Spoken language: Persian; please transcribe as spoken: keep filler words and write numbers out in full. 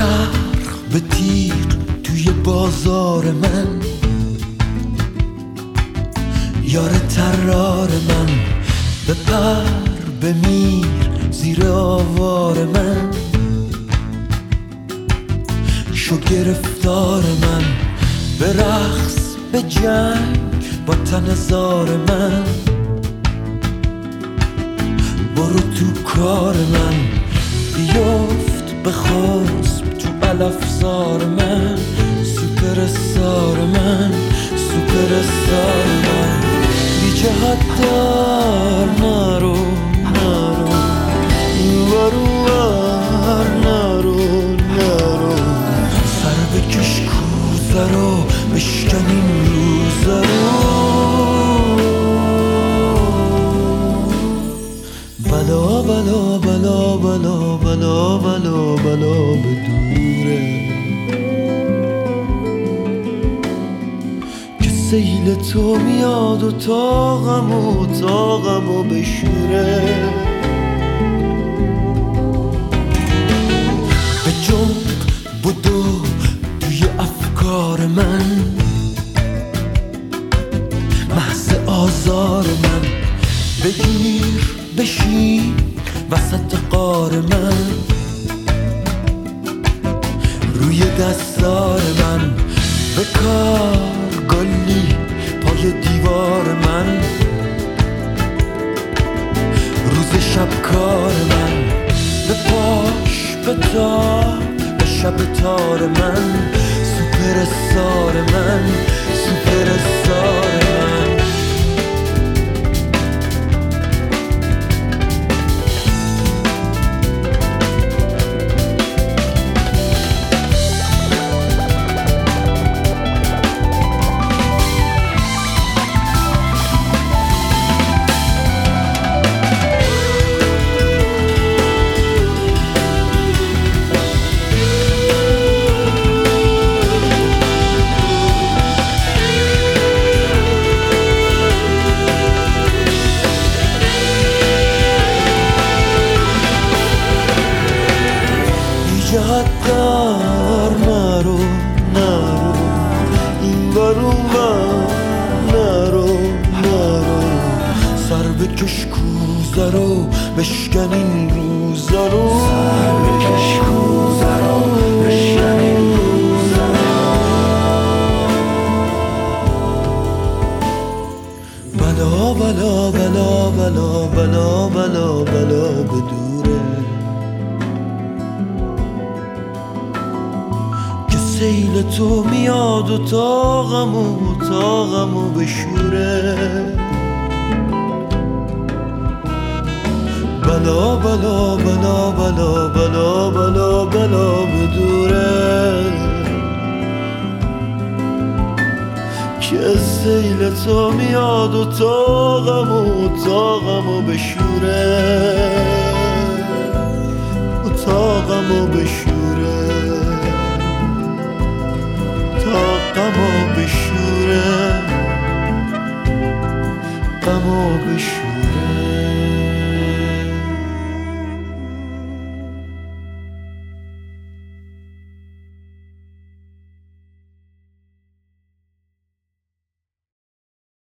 چرخ به تیغ توی بازار من، یار ترار من، بپر بمیر زیر آوار من، شو گرفتار من، به رقص به جنگ با تن زار من، برو تو کار من، بیفت بخسب تو علفزار من، سوپر استار من، سوپر استار من. بی جهت دار نرو نرو، اونور اونور نرو نرو، سر بکش کوزه رو بشکن این روزه رو. بلا بلا بلا بلا بلا بلا بلا به دوره که سیل تو میاد و طاقم و طاقم و بشوره. به جنب بدو توی افکار من، محض آزار من، بگیر بشین وسط غار من، روی دستار من، به کار گلی پای دیوار من، روز شب کار من، به پاش به تار به شب تار من، سوپر استار من، سوپر استار من. جهت دار نرو نرو، اینور اونور نرو نرو، سر بکش کوزه رو بشکن این روزه رو، سر بکش کوزه رو بشکن این روزه رو. بلا بلا بلا بلا بلا بلا بلا به دوره سیل تو میاد و طاقم و طاقم و بشوره. بلا بلا بلا بلا بلا بلا بلا بدوره که سیل تو میاد و طاقم و طاقم و بشوره، و طاقم و بشوره، غمو بشوره، غمو بشوره.